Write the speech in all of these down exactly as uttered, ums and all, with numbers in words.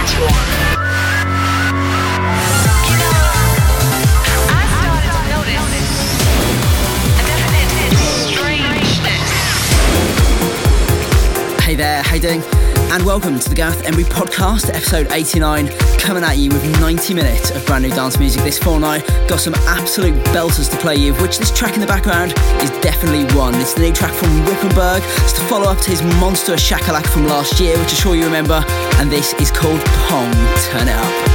Hey there, how you doing? And welcome to the Gareth Emery Podcast, episode eighty-nine, coming at you with ninety minutes of brand new dance music this fortnight. Got some absolute belters to play you, of which this track in the background is definitely one. It's the new track from Rippenberg. It's the follow-up to his monster Shakalaka from last year, which I'm sure you remember, and this is called Pong. Turn it up.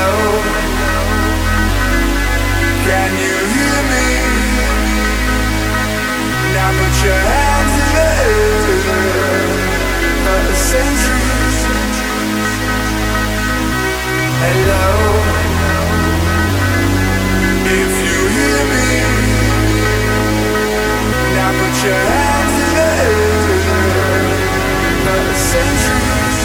Can you hear me? Now put your hands in the air for a century. Hello, if you hear me, now put your hands in the air for a century.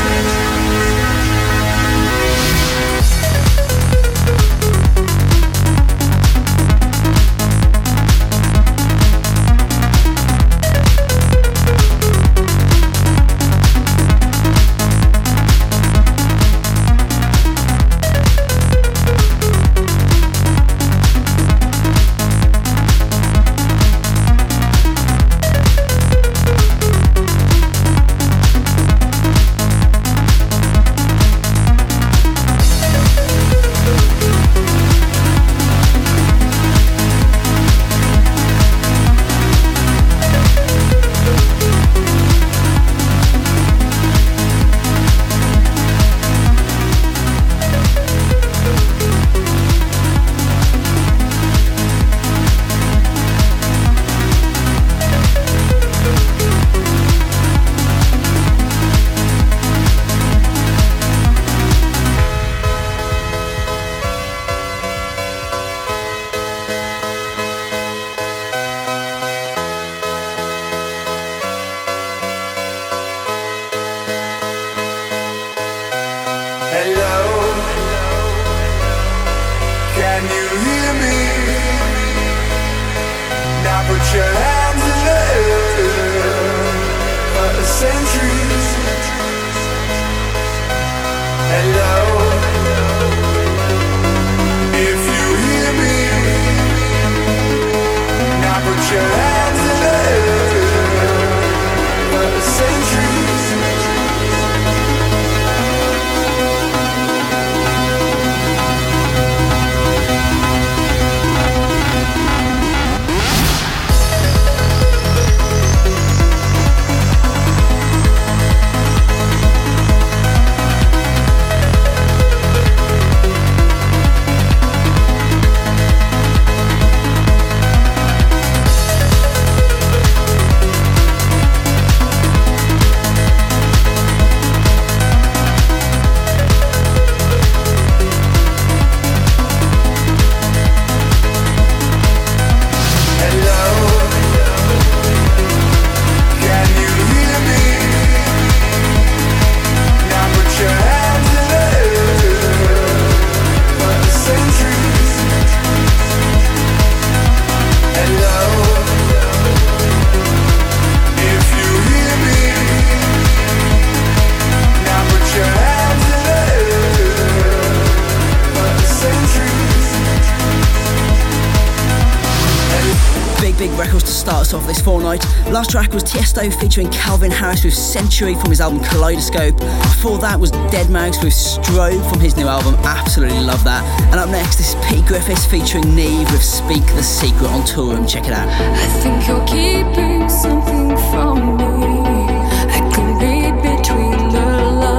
Of this fortnight. Last track was Tiesto featuring Calvin Harris with Century from his album Kaleidoscope. Before that was deadmau five with Strobe from his new album. Absolutely love that. And up next is Pete Griffiths featuring Neve with Speak the Secret on Tourum. Check it out. I think you're keeping something from me. I can read between the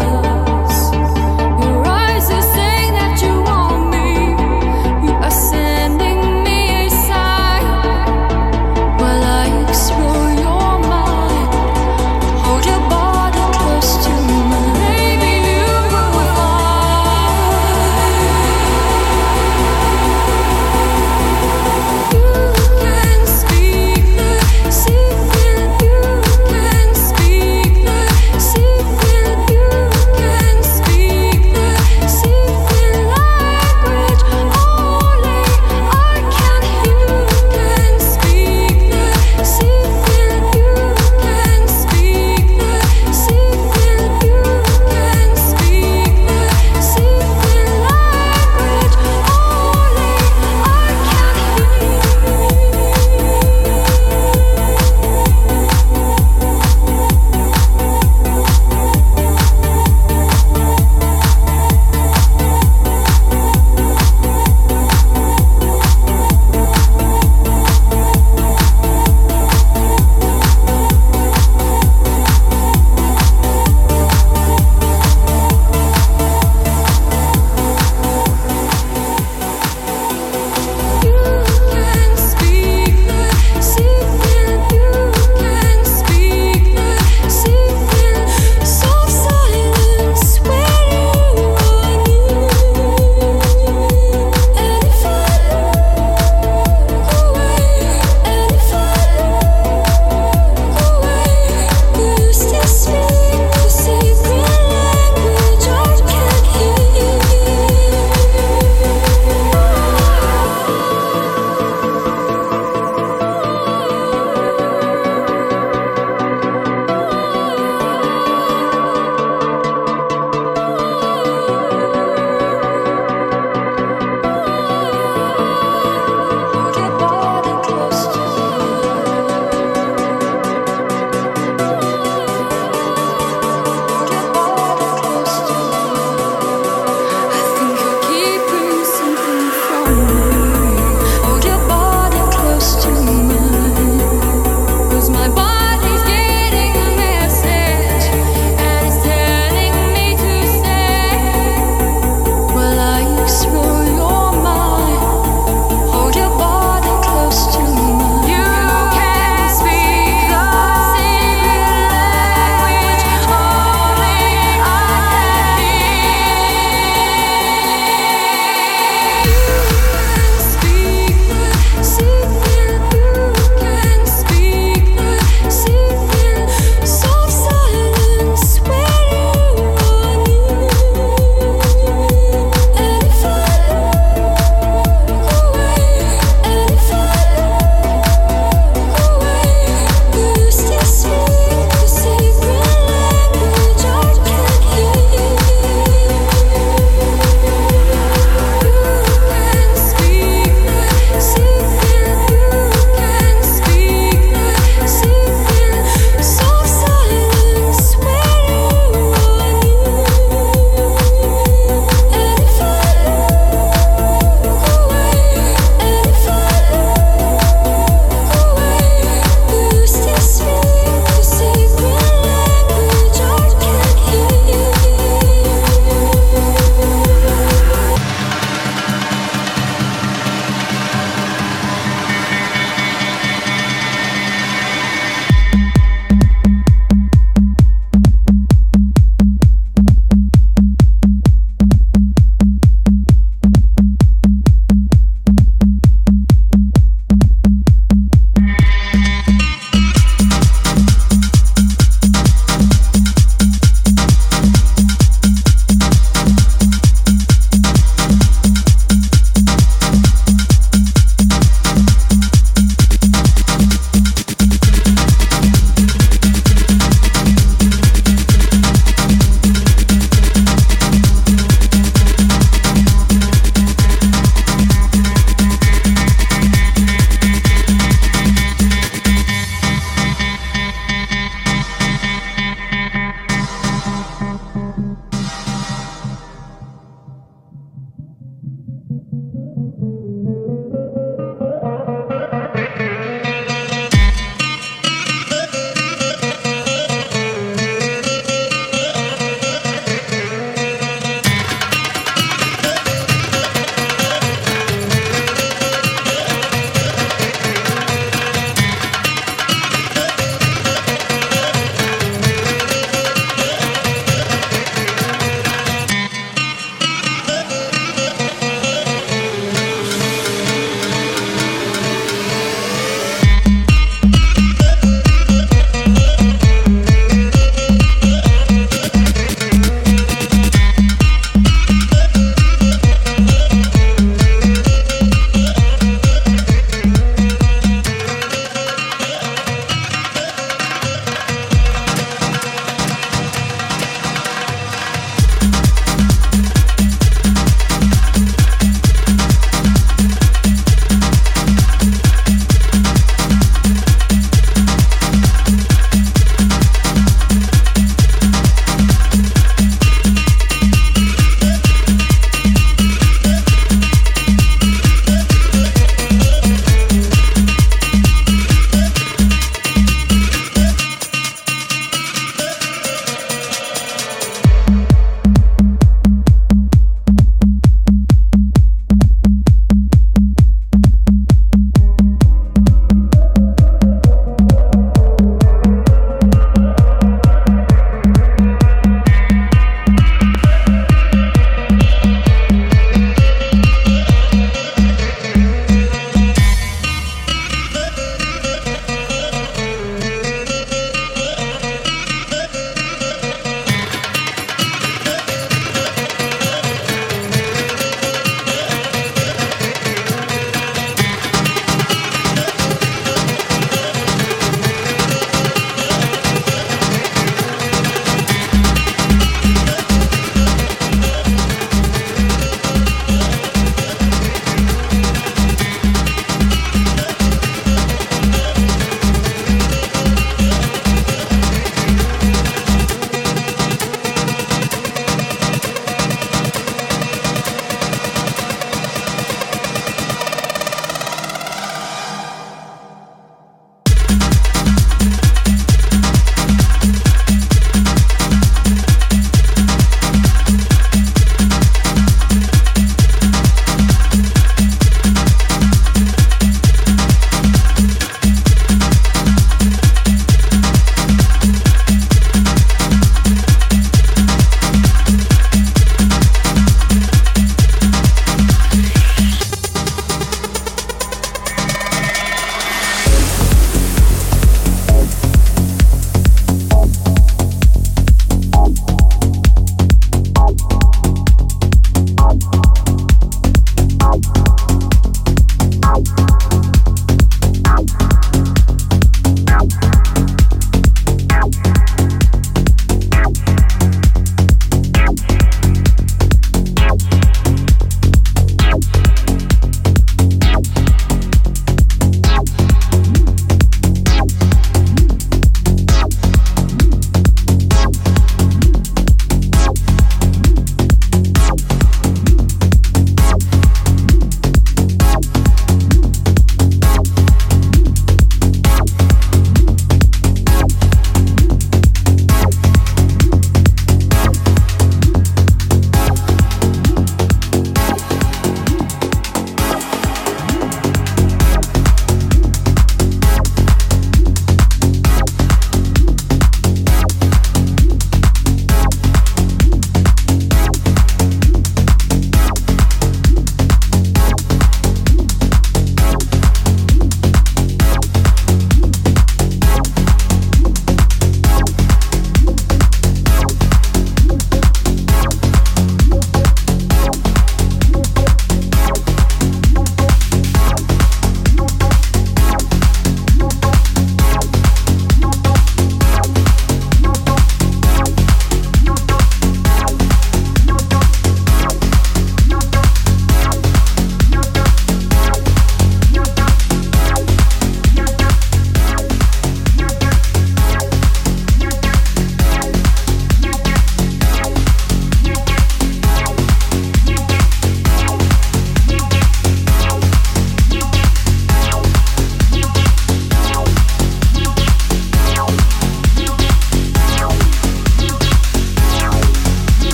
lines. Your eyes are saying that you want me. You are sending explore your mind, hold your body close to mine. Maybe you will find you can speak the secret.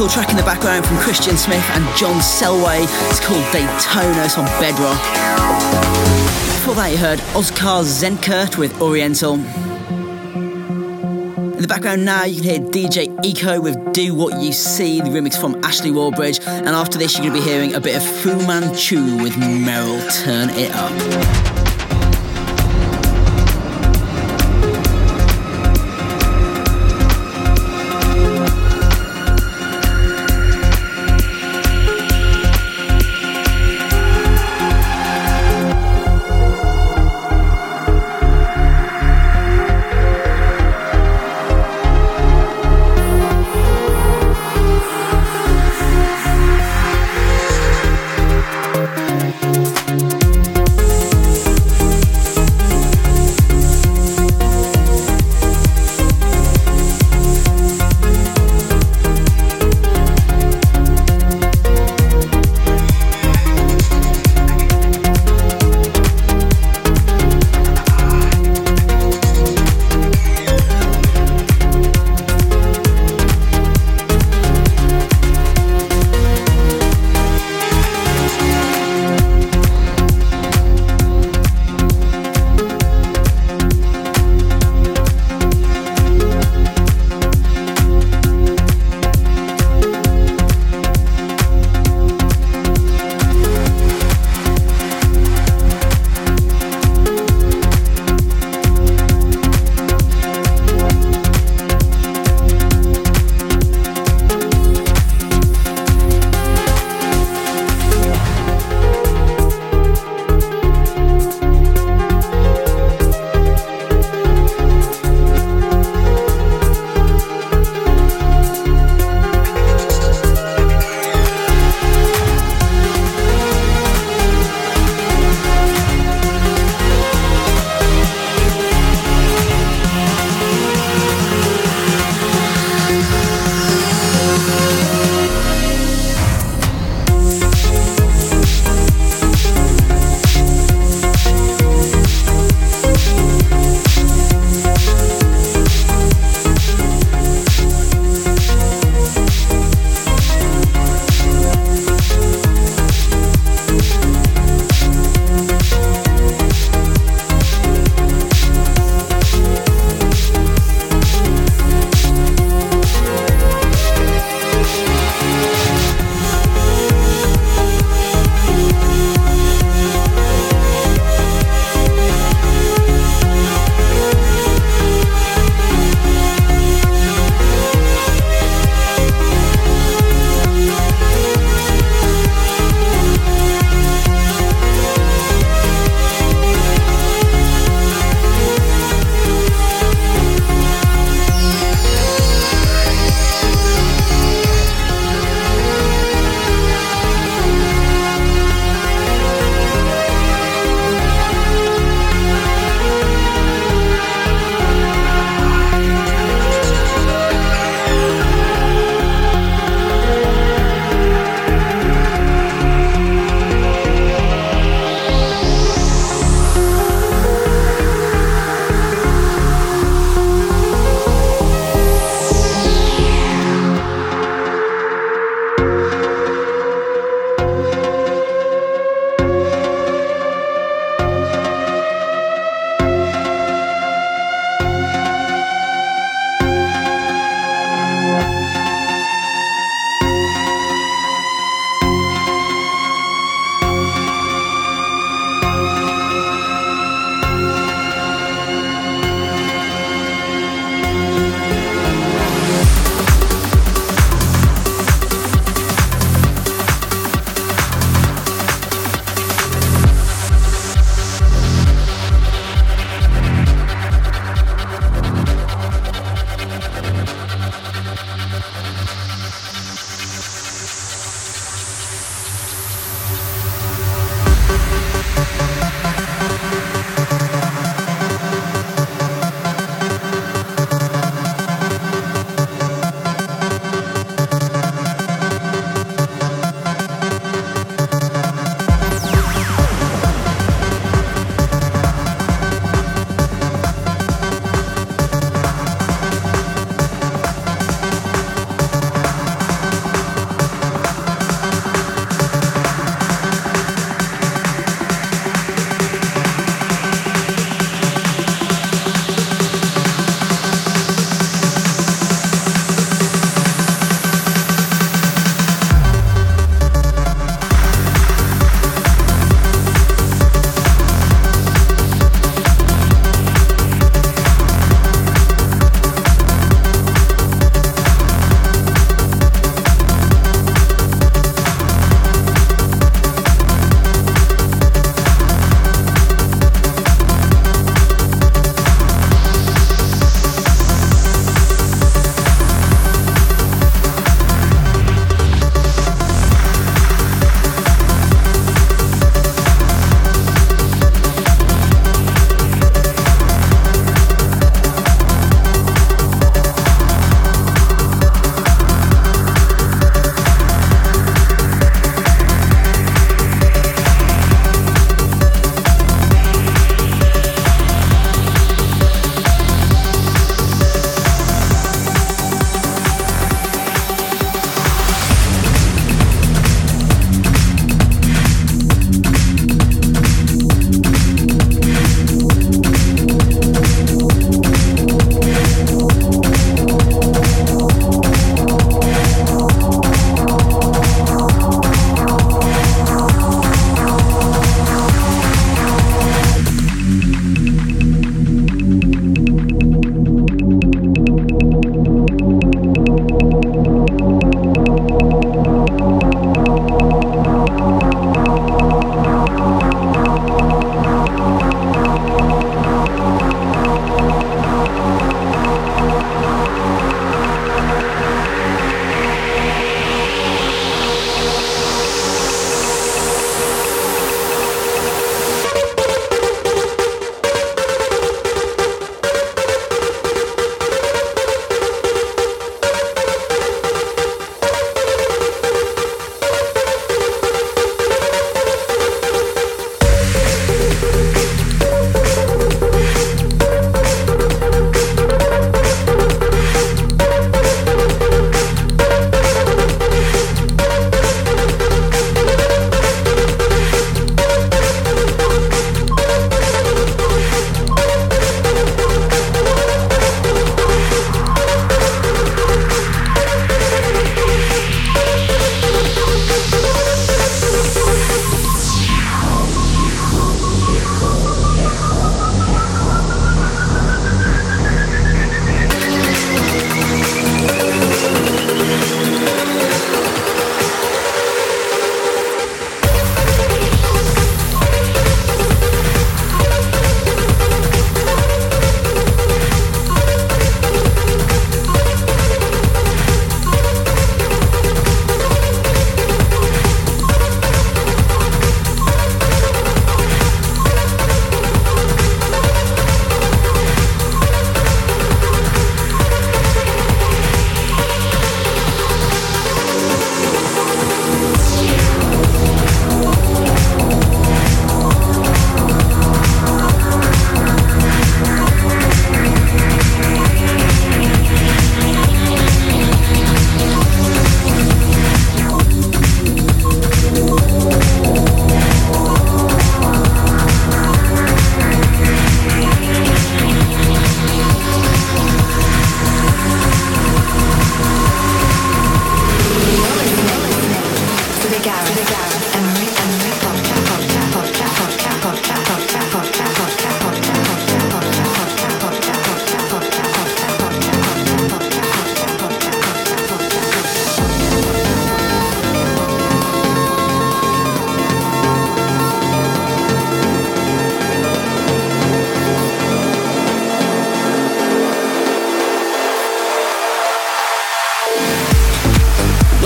track in the background from Christian Smith and John Selway. It's called Daytona. It's on Bedrock. Before that you heard Oskar Zenkert with Oriental. In the background now you can hear D J Eco with Do What You See, the remix from Ashley Warbridge. And after this you're going to be hearing a bit of Fu Manchu with Meryl, Turn It Up.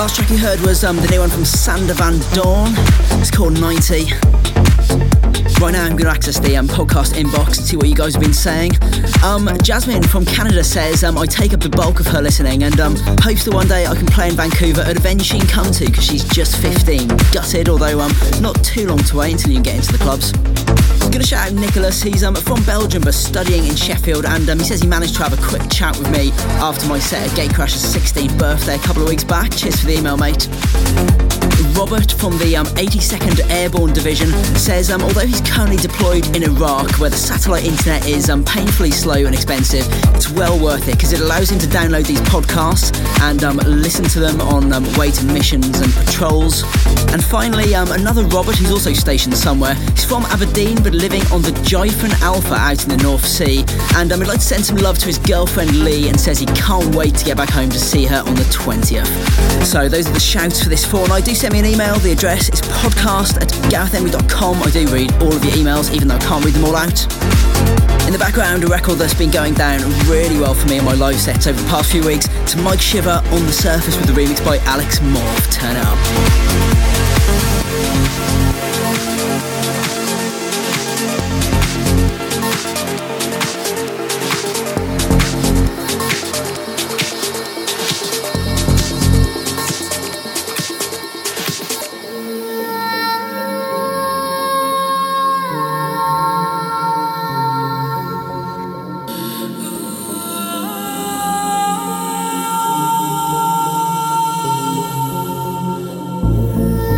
Last track you heard was um, the new one from Sander Van Dorn. It's called ninety. Right now I'm going to access the um, podcast inbox and see what you guys have been saying. Um, Jasmine from Canada says um, I take up the bulk of her listening and um, hopes that one day I can play in Vancouver at a venue she can come to because she's just fifteen. Gutted, although um, not too long to wait until you can get into the clubs. Going to shout out Nicholas. He's um, from Belgium but studying in Sheffield, and um, he says he managed to have a quick chat with me after my set at Gatecrash's sixteenth birthday a couple of weeks back. Cheers for the email, mate. Robert from the um, eighty-second Airborne Division says um, although he's currently deployed in Iraq where the satellite internet is um, painfully slow and expensive, it's well worth it because it allows him to download these podcasts and um, listen to them on um, way to missions and patrols. And finally, um, another Robert who's also stationed somewhere. He's from Aberdeen but living on the Gyphon Alpha out in the North Sea, and um, he'd like to send some love to his girlfriend Lee and says he can't wait to get back home to see her on the twentieth. So those are the shouts for this fortnight. Do send me an email. The address is podcast at gareth emery dot com. I do read all of your emails even though I can't read them all out. In the background, a record that's been going down really well for me in my live sets over the past few weeks. To Mike Shiver, On the Surface with the remix by Alex Morph. Turn it up. Ooh.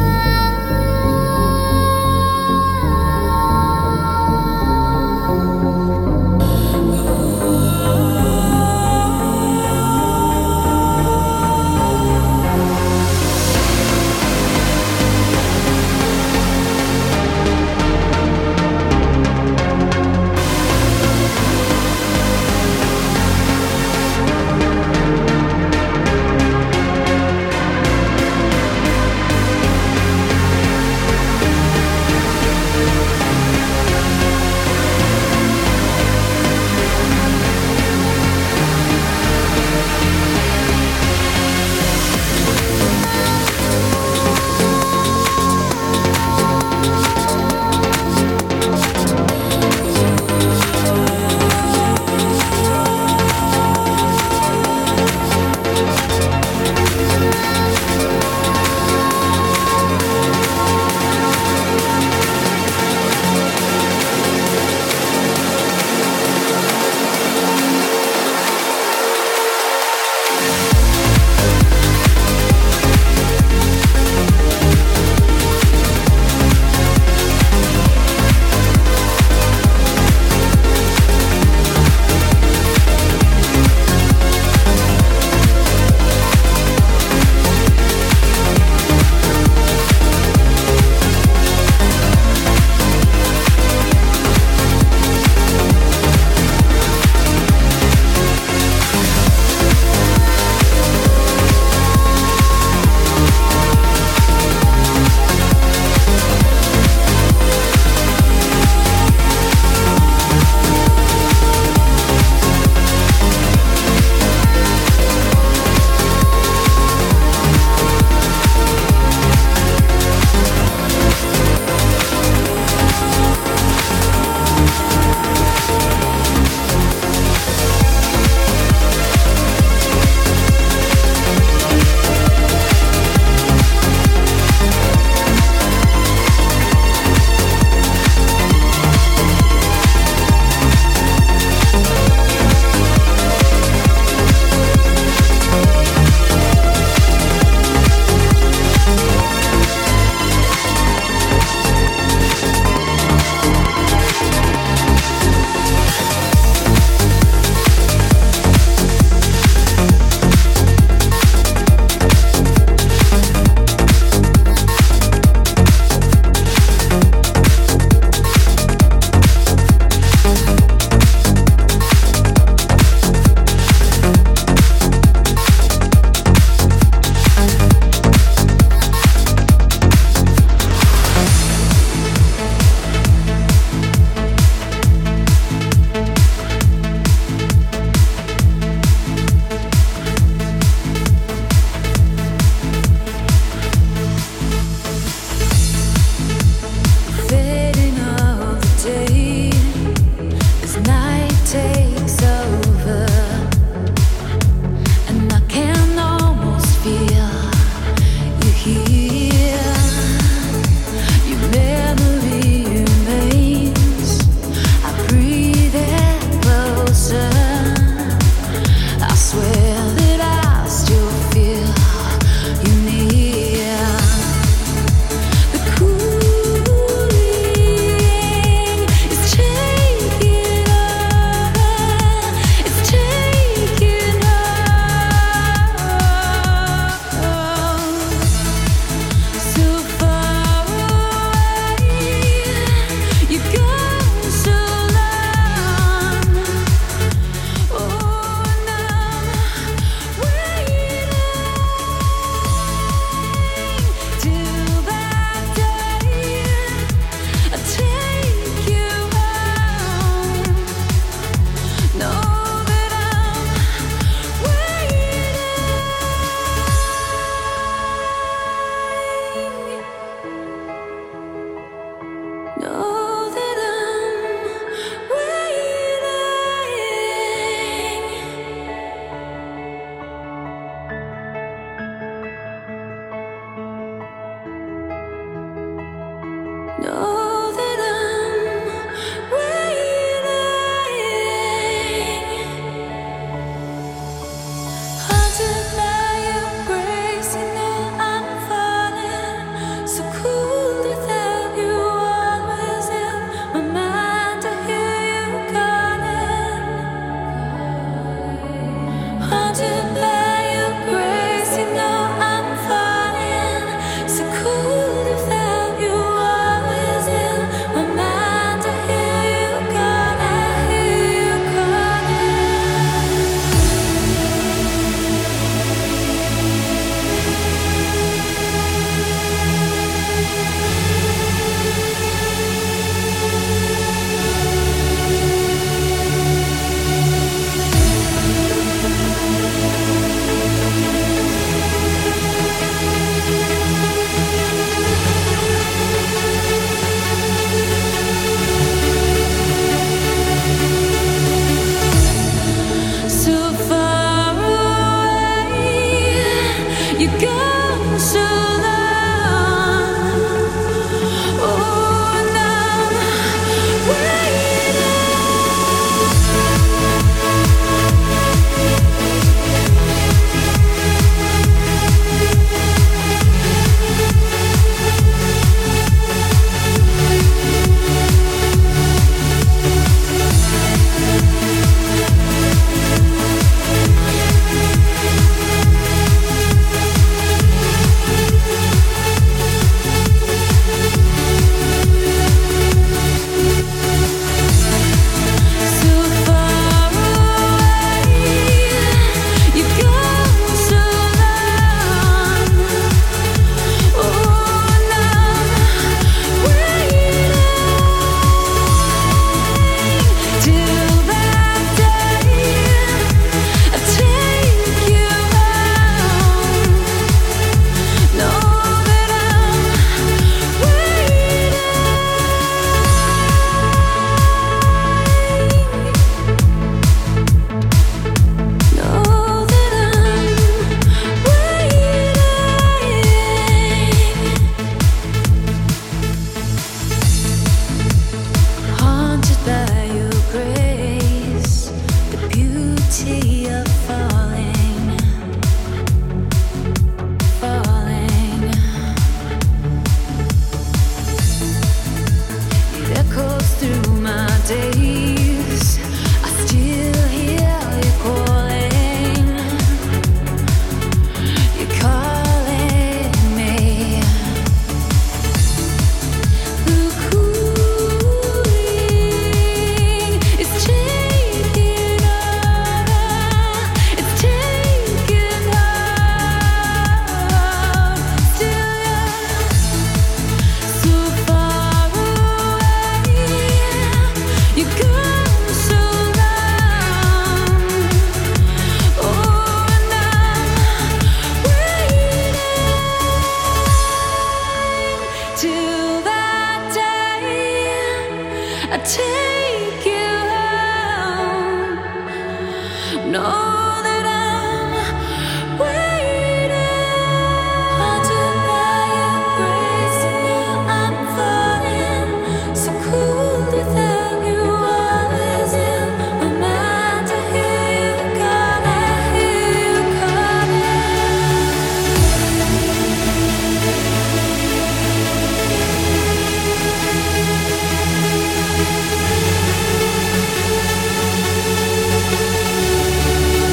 Thank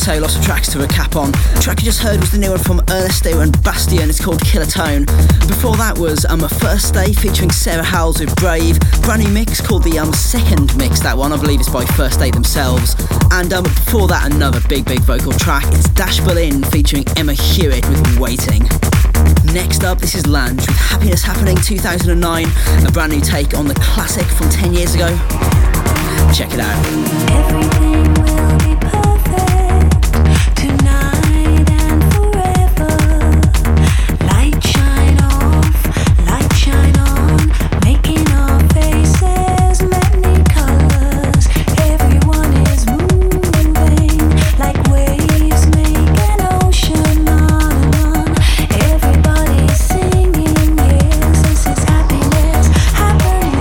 so lots of tracks to recap on. The track you just heard was the new one from Ernesto and Bastion. It's called Killer Tone. Before that was um, First Day featuring Sarah Howells with Brave. Brand new mix called the um, Second Mix. That one, I believe, is by First Day themselves. And um, before that, another big, big vocal track. It's Dash Berlin featuring Emma Hewitt with Waiting. Next up, this is Lange with Happiness Happening two thousand nine, a brand new take on the classic from ten years ago. Check it out. Everything will be perfect tonight and forever. Light shine off, light shine on, making our faces many colors. Everyone is moving like waves make an ocean on and on. Everybody's singing, yes, this is happiness happening.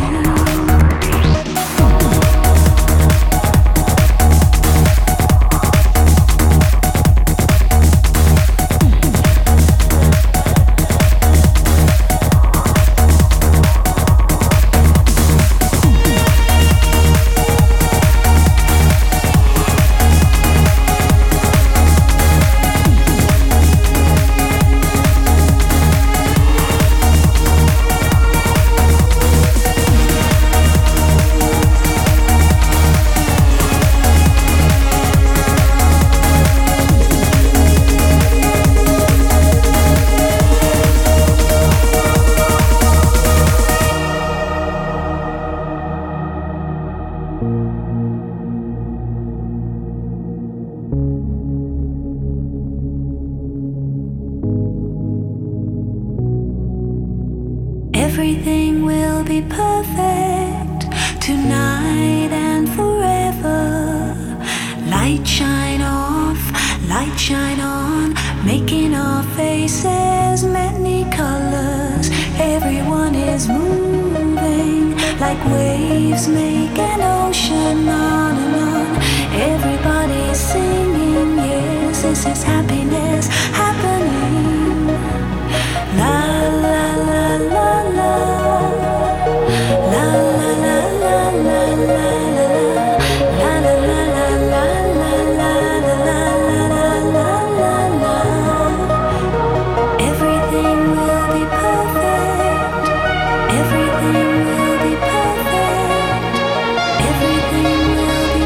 Everything will be perfect tonight and forever. Light shine off, light shine on, making our faces many colors. Everyone is moving like waves make an ocean on and on. Everybody's singing, yes, this is happiness happening. La la la la la. La la la la la la la. La la la la la la la la la la. Everything will be perfect. Everything will be perfect. Everything will be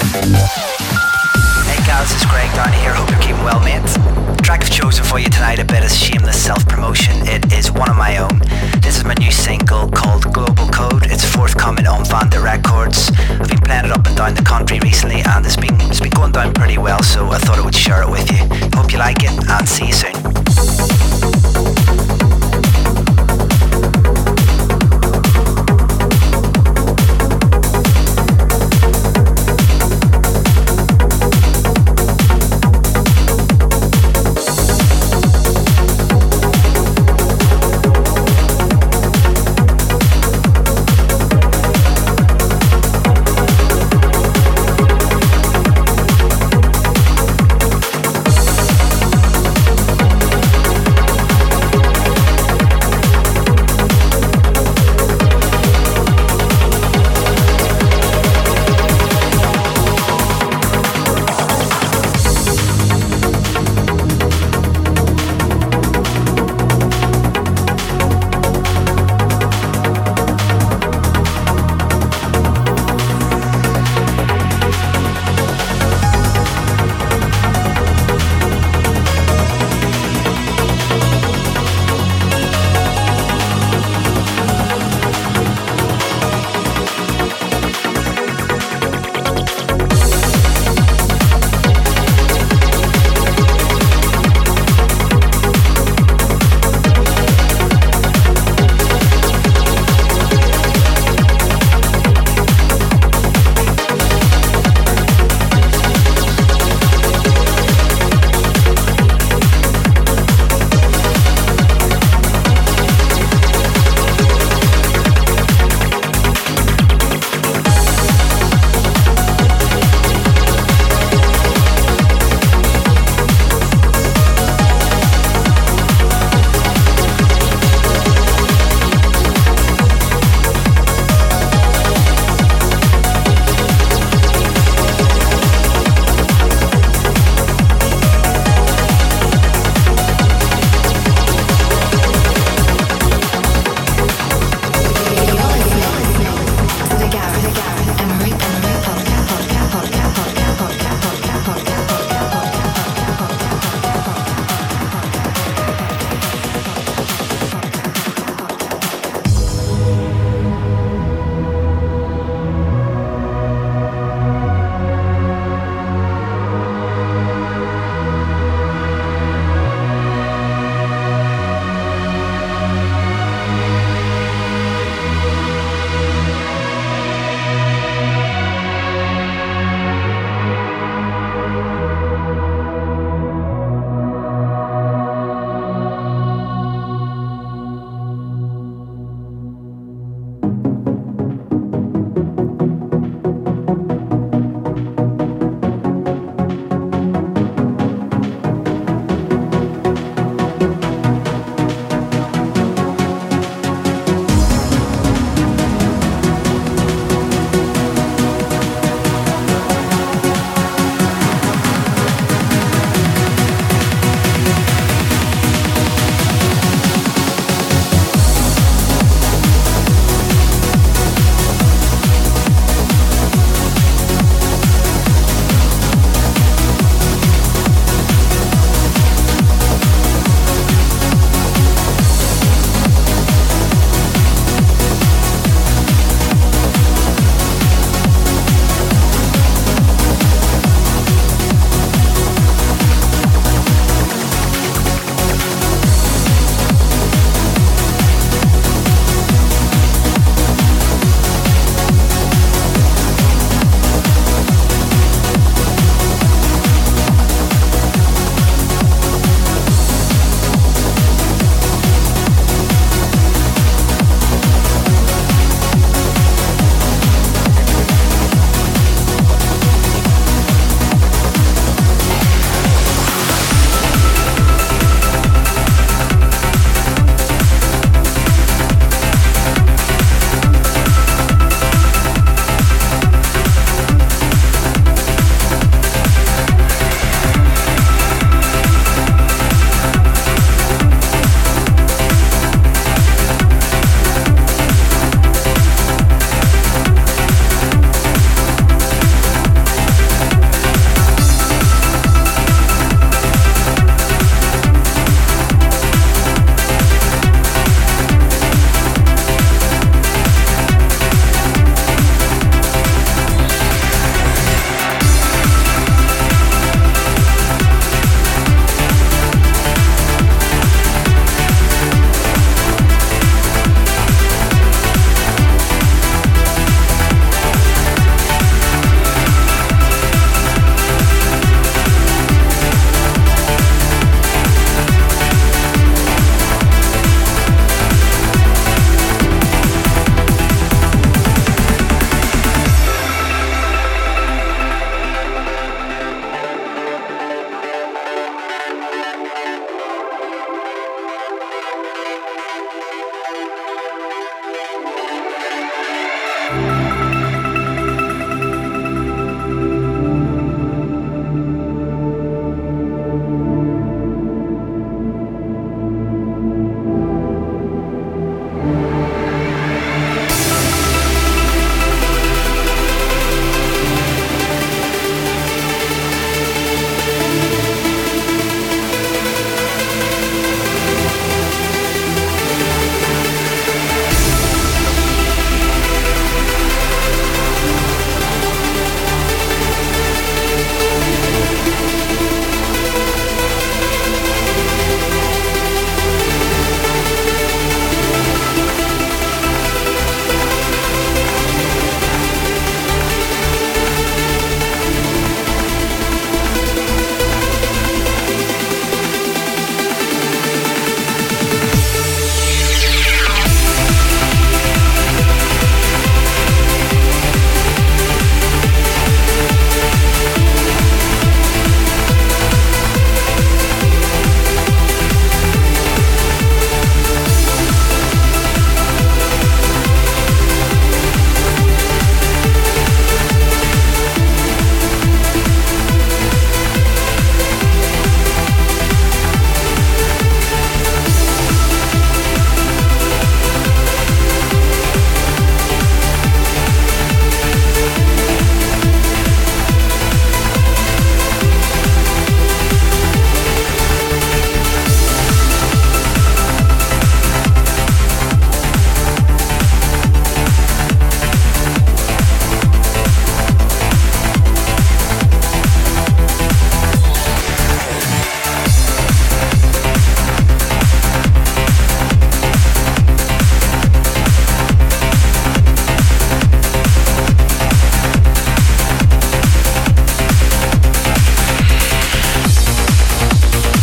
Hey guys, it's Greg Downey here, hope you're keeping well, mate. The track I've chosen for you tonight, a bit of shameless self-promotion. It is one of my own. This is my new single called Global Code. It's forthcoming on Vanda Records. I've been playing it up and down the country recently and it's been, it's been going down pretty well, so I thought I would share it with you. Hope you like it and see you soon.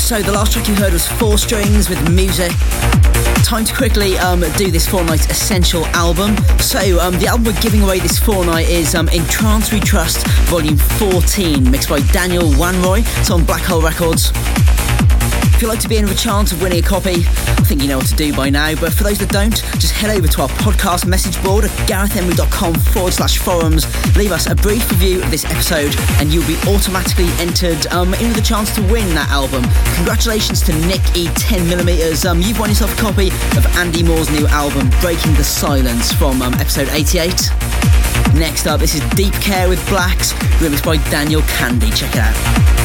So the last track you heard was Four Strings with Music. Time to quickly um, do this fortnight's essential album. So um, the album we're giving away this fortnight is um, In Trance We Trust, Volume fourteen, mixed by Daniel Wanroy. It's on Black Hole Records. If you'd like to be in with a chance of winning a copy, I think you know what to do by now, but for those that don't, just head over to our podcast message board at garethhenry.com forward slash forums, leave us a brief review of this episode, and you'll be automatically entered um, in with a chance to win that album. Congratulations to Nick E ten millimeters. Um, you've won yourself a copy of Andy Moore's new album, Breaking the Silence, from um, episode eighty-eight. Next up, this is Deep Care with Blacks, remixed by Daniel Candy. Check it out.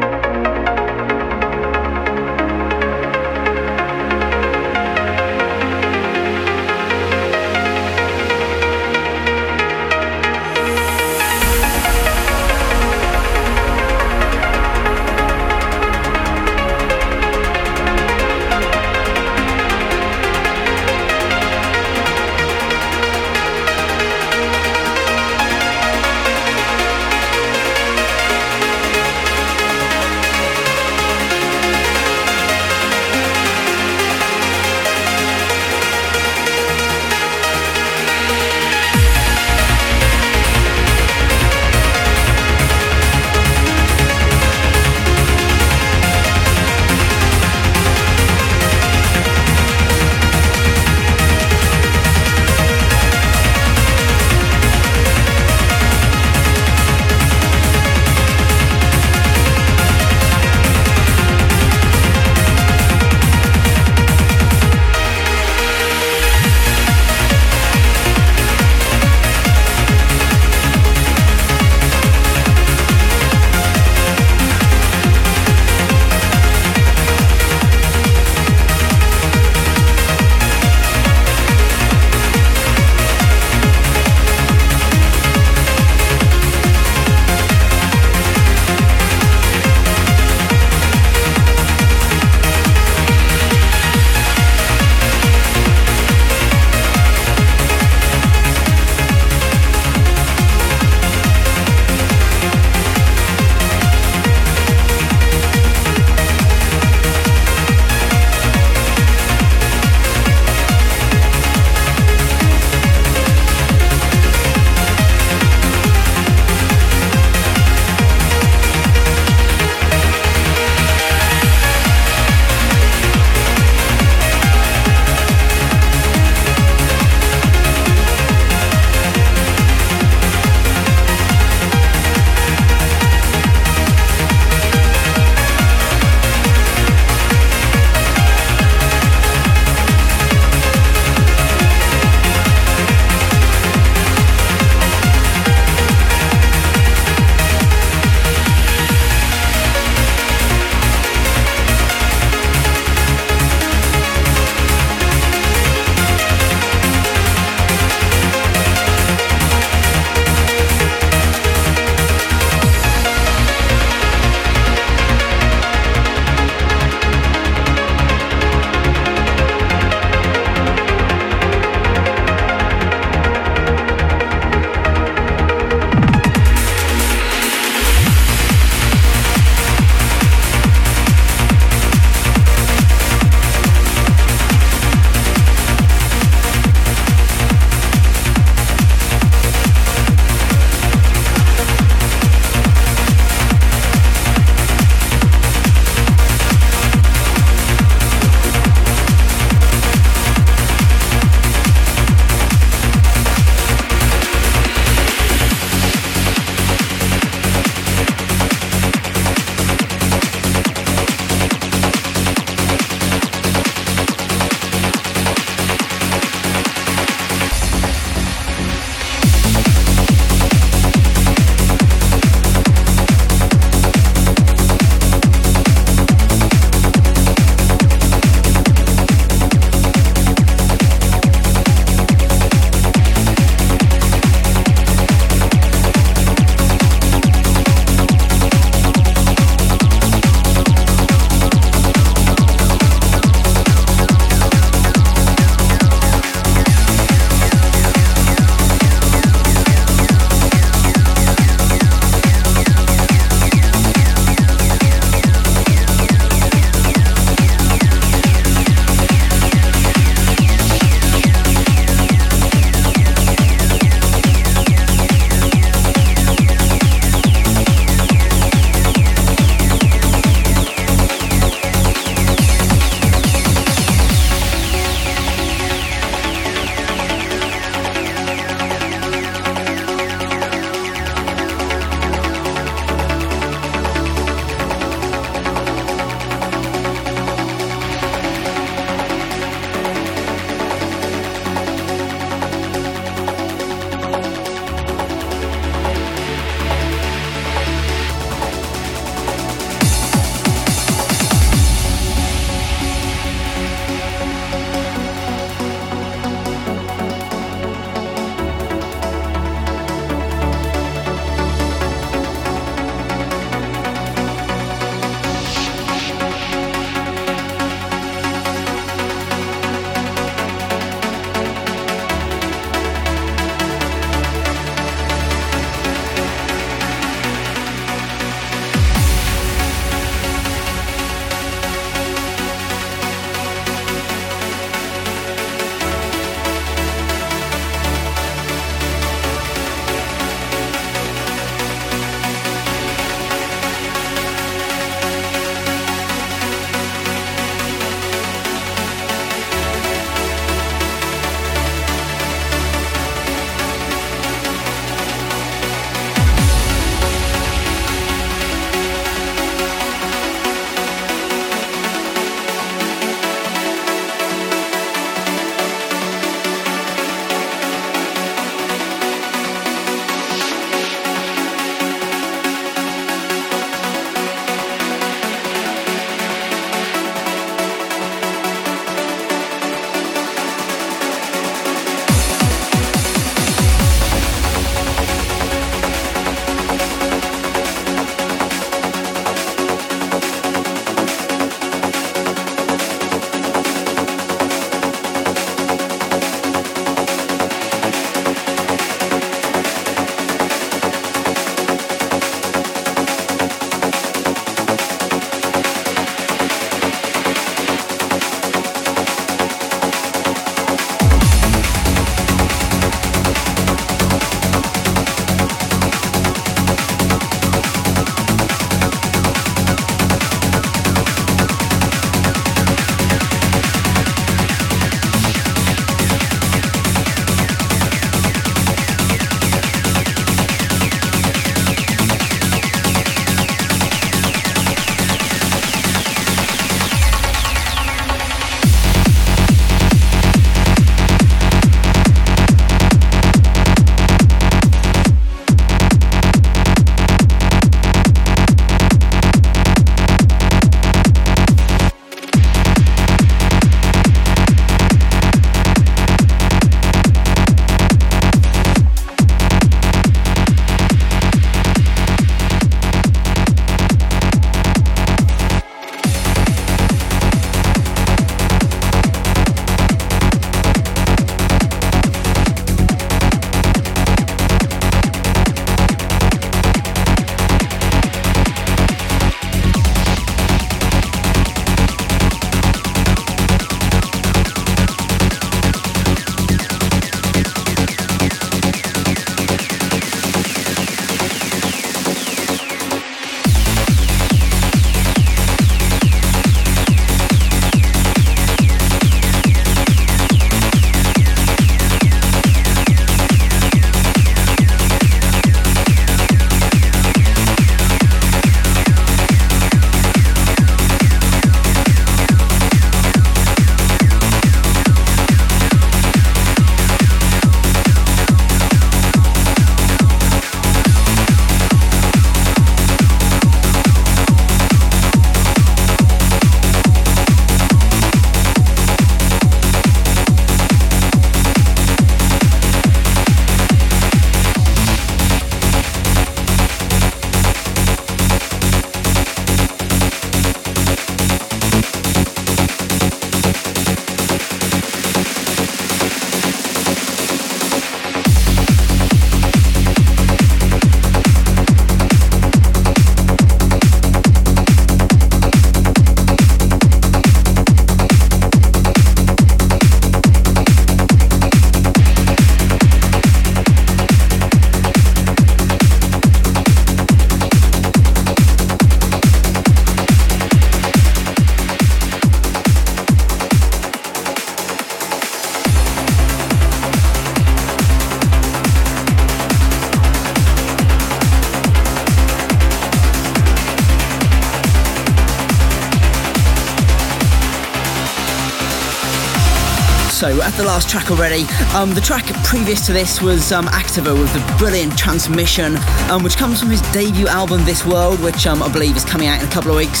So at the last track already, um, the track previous to this was um, Activa with the brilliant Transmission, um, which comes from his debut album This World, which um, I believe is coming out in a couple of weeks.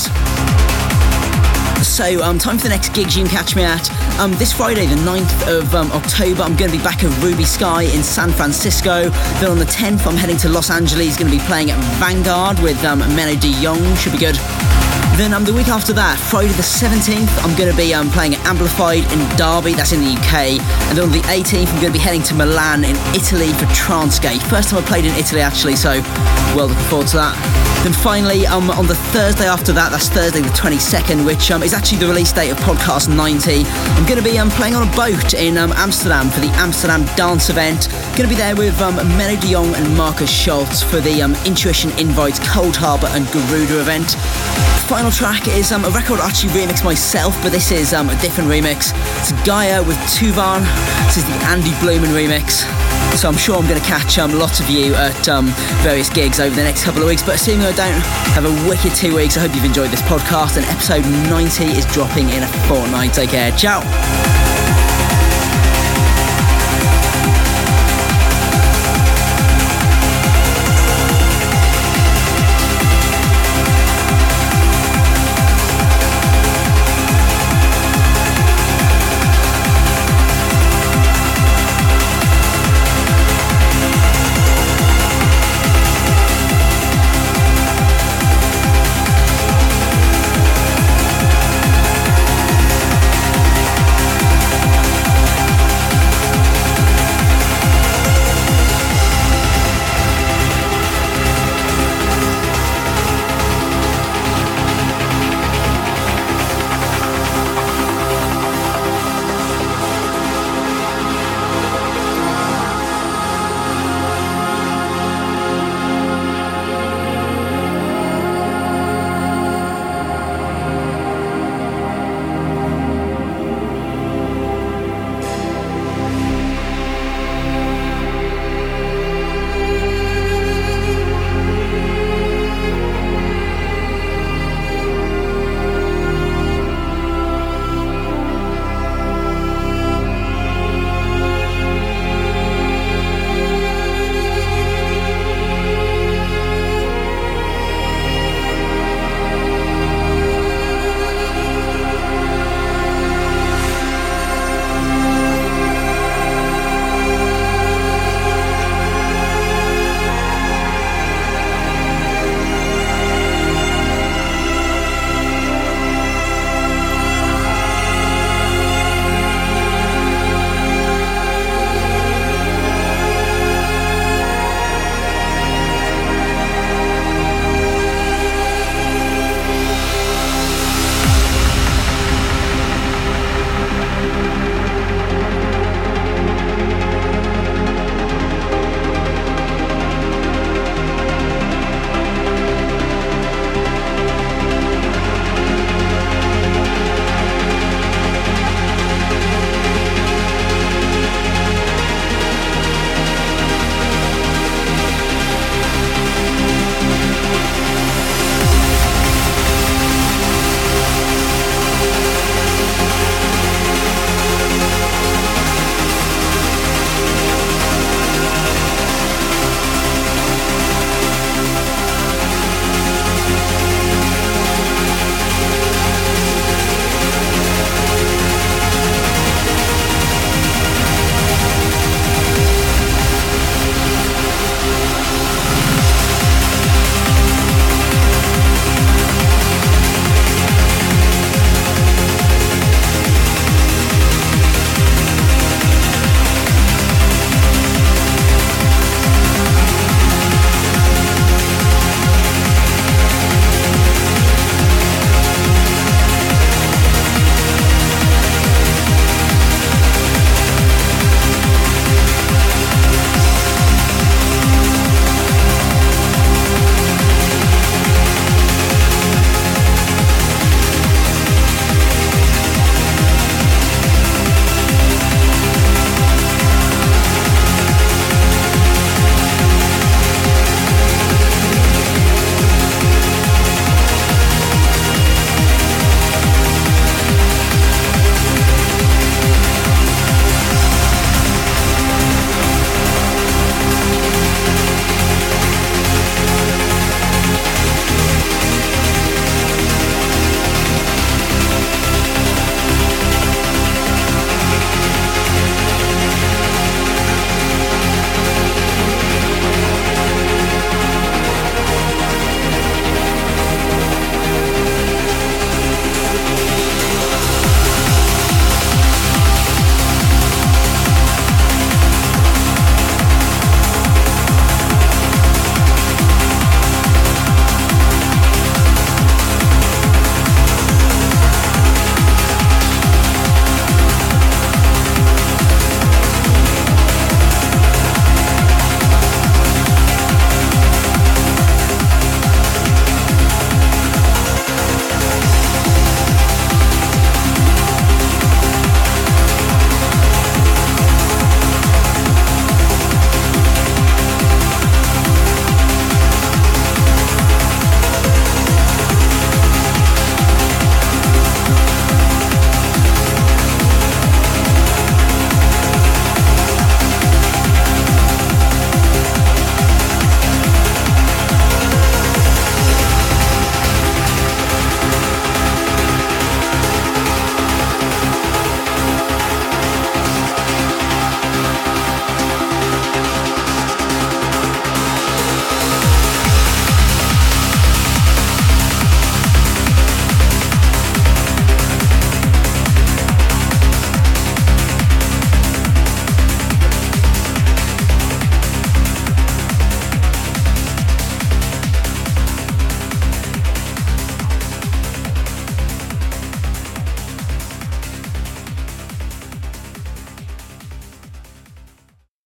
So um, time for the next gigs you can catch me at. Um, this Friday, the ninth of um, October, I'm going to be back at Ruby Sky in San Francisco. Then on the tenth, I'm heading to Los Angeles, going to be playing at Vanguard with um, Menno de Jong, should be good. Then um, the week after that, Friday the seventeenth, I'm going to be um, playing at Amplified in Derby, that's in the U K. And then on the eighteenth, I'm going to be heading to Milan in Italy for Transgate. First time I played in Italy actually, so well looking forward to that. Then finally, um, on the Thursday after that, that's Thursday the twenty-second, which um, is actually the release date of Podcast ninety. I'm going to be um, playing on a boat in um, Amsterdam for the Amsterdam Dance event. Going to be there with um, Menno de Jong and Marcus Schultz for the um, Intuition Invites Cold Harbour and Garuda event. Final track is um, a record I actually remixed myself, but this is um, a different remix. It's Gaia with Tuvan. This is the Andy Blumen remix. So I'm sure I'm going to catch um, lots of you at um, various gigs over the next couple of weeks, but assuming I don't, have a wicked two weeks. I hope you've enjoyed this podcast, and episode ninety is dropping in a fortnight. Take care. Ciao.